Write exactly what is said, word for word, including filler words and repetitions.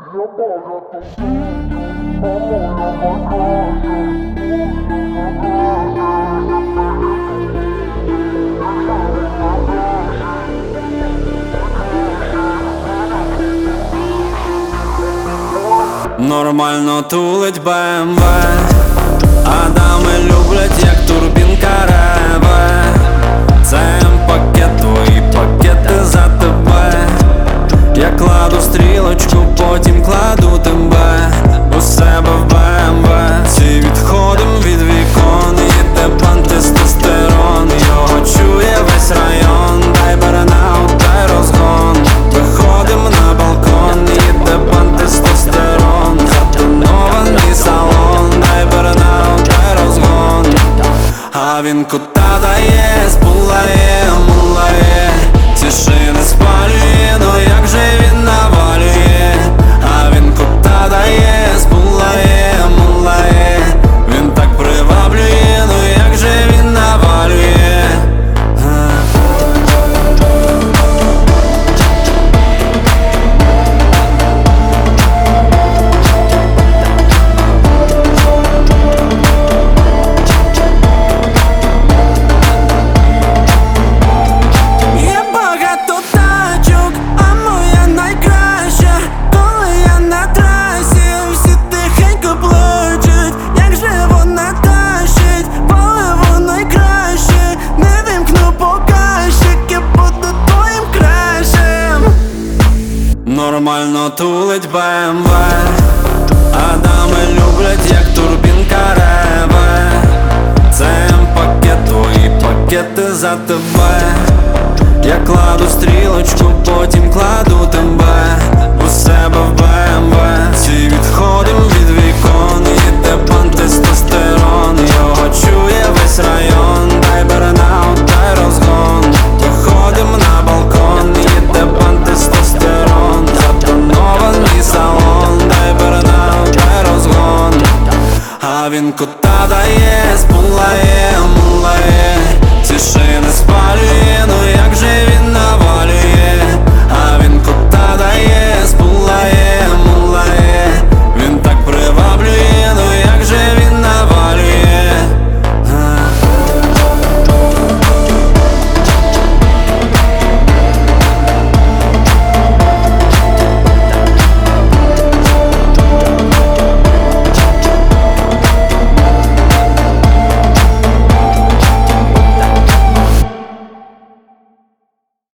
Нормально тулить Б М В, а дами люблять як турбінка реве. Це М-пакет, твої пакети за тебе. Я кладу стрілочку, потім кладу тебе у себе в Б М В. Всі відходим від вікон, їде пан тестостерон. Його чує весь район, дай бернаут, дай розгон. Виходим на балкон, їде пан тестостерон. Затонований салон, дай бернаут, дай розгон. А він кута дає, спулає, мулає. Ці шини спалює, но як же він навалює. А він кута дає, спулає, мулає. Він так приваблює, ну як же він навалює. Є багато тачок, а моя найкраща. Коли я на трасі, всі тихенько плачуть. Як же вона тащить, паливо найкраще. Не вимкну показчик, я буду твоїм кращим. Нормально тулить Б М В, а дами люблять як турбінка реве. Це М-пакет, твої пакети за тебе. Я кладу стрілочку, потім кладу тебе у себе в Б М В. Всі відходим від вікон, їде пан тестостерон. Його чує весь район, дай бернаут, дай розгон. Виходим на балкон, їде пан тестостерон. Затонований салон, дай бернаут, дай розгон. А він кута дає, спулає, мулає. Ці шини спалює, ну